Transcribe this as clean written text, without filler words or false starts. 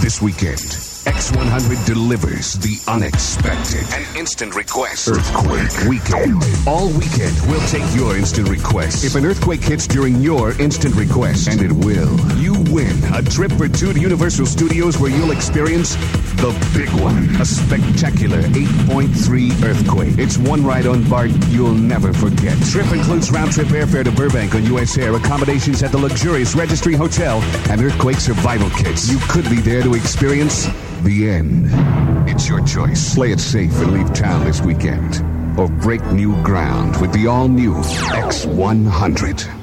This weekend, X100 delivers the unexpected. An instant request. Earthquake Weekend. All weekend, we'll take your instant request. If an earthquake hits during your instant request, and it will, you win a trip for two to Universal Studios where you'll experience the big one. A spectacular 8.3 earthquake. It's one ride on BART you'll never forget. Trip includes round-trip airfare to Burbank on U.S. Air, accommodations at the luxurious Registry Hotel, and earthquake survival kits. You could be there to experience the end. It's your choice. Play it safe and leave town this weekend, or break new ground with the all-new X100.